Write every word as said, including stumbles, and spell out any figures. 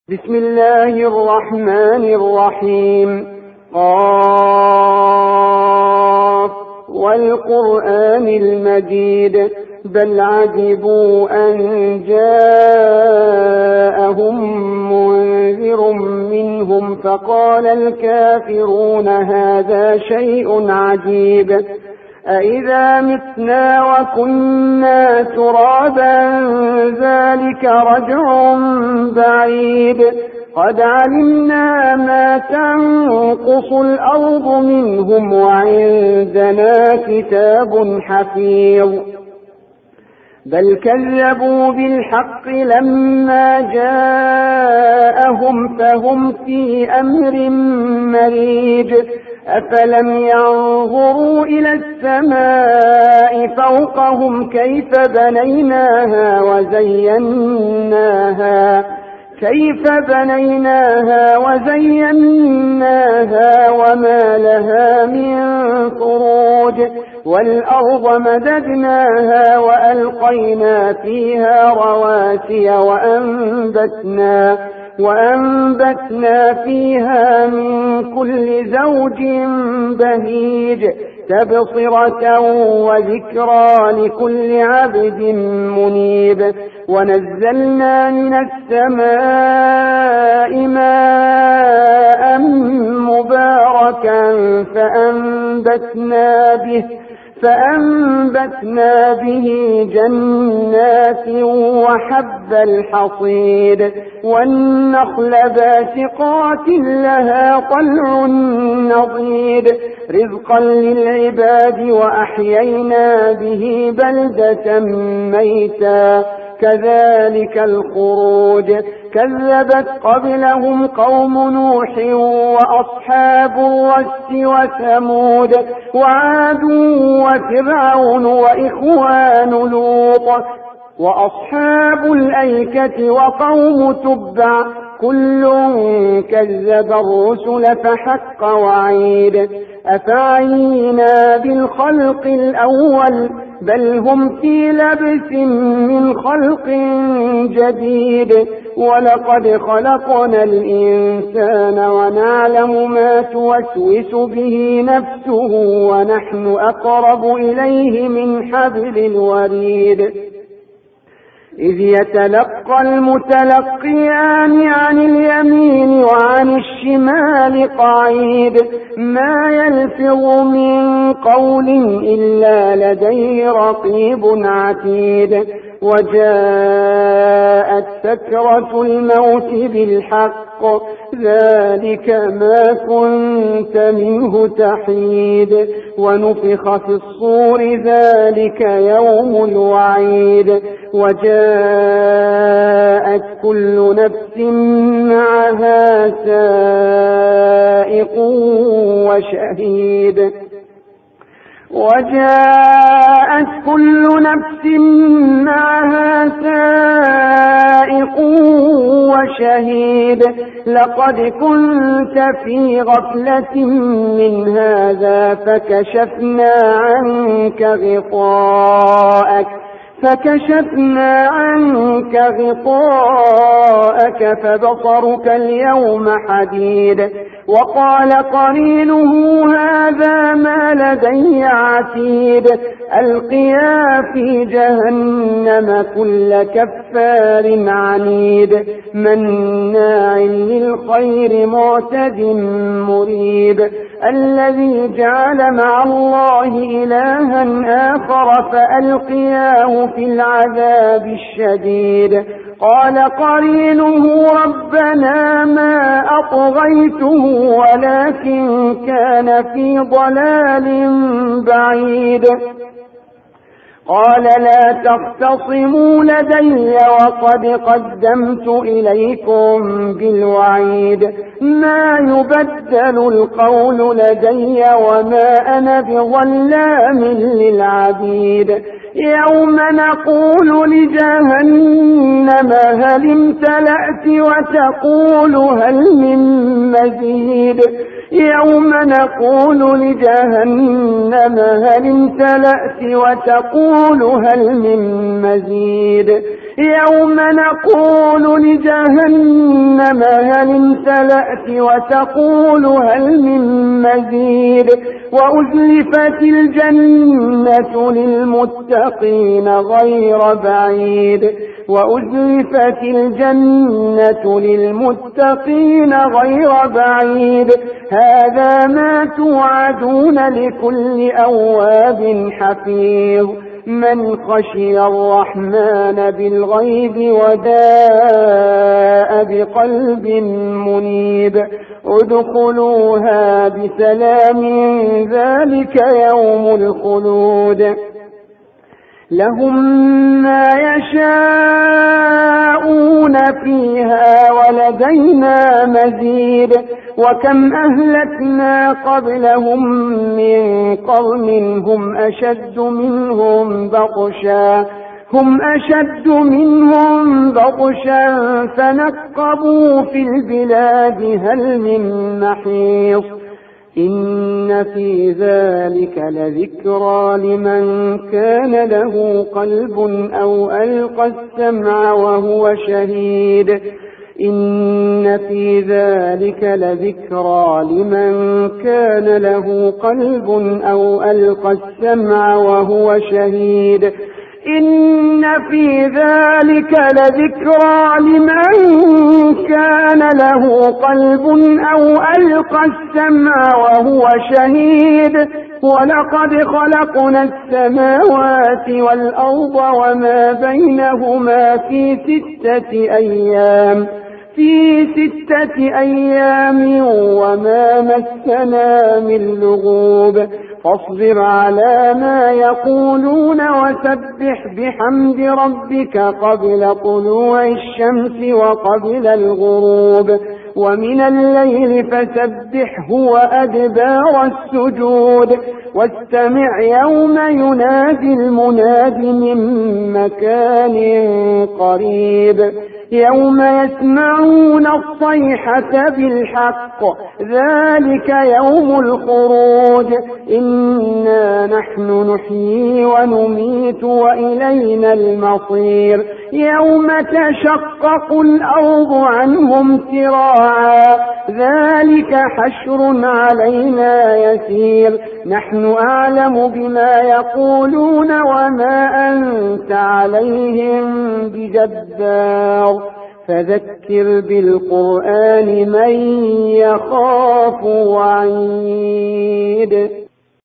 بسم الله الرحمن الرحيم. قاف والقرآن المجيد بل عجبوا أن جاءهم منذر منهم فقال الكافرون هذا شيء عجيب أإذا متنا وكنا ترابا ذلك رجع بعيد قد علمنا ما تنقص الأرض منهم وعندنا كتاب حفيظ بل كذبوا بالحق لما جاءهم فهم في أمر مريج أفلم ينظروا إلى السماء فوقهم كيف بنيناها وزيناها كيف بنيناها وزيناها وما لها من فروج والأرض مددناها وألقينا فيها رواسي وأنبتنا وأنبتنا فيها من كل زوج بهيج تبصرة وذكرى لكل عبد منيب ونزلنا من السماء ماء مباركا فأنبتنا به فأنبتنا به جنات وحب الحصيد والنخل باسقات لها طلع نضيد رزقا للعباد وأحيينا به بلدة ميتا كذلك الخروج كذبت قبلهم قوم نوح وأصحاب الرس وثمود وعاد وفرعون وإخوان لوط وأصحاب الأيكة وقوم تبع كل كذب الرسل فحق وعيد أفعينا بالخلق الأول بل هم في لبس من خلق جديد ولقد خلقنا الإنسان ونعلم ما توسوس به نفسه ونحن أقرب إليه من حبل الوريد إذ يتلقى المتلقيان عن اليمين وعن الشمال قعيد ما يلفظ من قول إلا لديه رقيب عتيد وجاءت سكرة الموت بالحق ذلك ما كنت منه تحيد ونفخ في الصور ذلك يوم الوعيد وجاءت كل نفس معها سائق وشهيد وجاءت كل نفس معها سائق وشهيد لقد كنت في غفلة من هذا فكشفنا عنك غطاءك فكشفنا عنك غطاءك فبصرك اليوم حديد وقال قرينه هذا ما لدي عتيد ألقيا في جهنم كل كفار عنيد مناع للخير معتد مريب الذي جعل مع الله إلها آخر فألقياه في العذاب الشديد قال قرينه ربنا ما أطغيته ولكن كان في ضلال بعيد قال لا تختصموا لدي وقد قدمت إليكم بالوعيد ما يبدل القول لدي وما أنا بظلام للعبيد يوم نقول لجهنم هل امتلأت وتقول هل من مزيد يوم نقول لجهنم هل امتلأت وتقول هل من مزيد يوم نقول لجهنم هل امتلأت وتقول هل من مزيد وأزلفت الجنة للمتقين غير بعيد وأزلفت الجنة للمتقين غير بعيد هذا ما توعدون لكل أواب حفيظ من خشي الرحمن بالغيب وداء بقلب منيب ادخلوها بسلام ذلك يوم الخلود لهم ما يشاءون فيها ولدينا مزيد وكم أهلكنا قبلهم من قرن هم أشد منهم بطشا هم أشد منهم بطشا فنقبوا في البلاد هل من محيص إن في ذلك لذكرى لمن كان له قلب أو ألقى السمع وهو شهيد إن في ذلك لذكرى لمن كان له قلب أو ألقى السمع وهو شهيد إن في ذلك لذكرى لمن كان له قلب أو ألقى السمع وهو شهيد ولقد خلقنا السماوات والأرض وما بينهما في ستة أيام في ستة أيام وما مسنا من لغوب فاصبر على ما يقولون وسبح بحمد ربك قبل طلوع الشمس وقبل الغروب ومن الليل فسبحه وأدبار السجود واستمع يوم ينادي المناد من مكان قريب يوم يسمعون الصيحة بالحق ذلك يوم الخروج إنا نحن نحيي ونميت وإلينا المصير يوم تشقق الأرض عنهم سراعا ذلك حشر علينا يسير نحن أعلم بما يقولون وما أنت عليهم بجبار فذكر بالقرآن من يخاف وعيد.